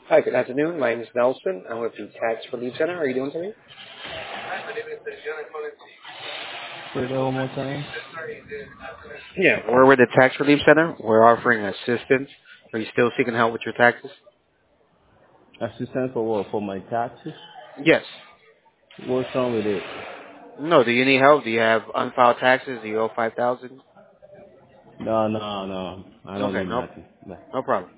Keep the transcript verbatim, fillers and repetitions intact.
Hi, good afternoon. My name is Nelson. I'm with the Tax Relief Center. How are you doing today? Say that one more time. Yeah, we're with the Tax Relief Center. We're offering assistance. Are you still seeking help with your taxes? Assistant for what? For my taxes? Yes. What's wrong with it? No, do you need help? Do you have unfiled taxes? Do you owe five thousand? No, no, no. I don't Okay, need no, nothing. Bye. no problem.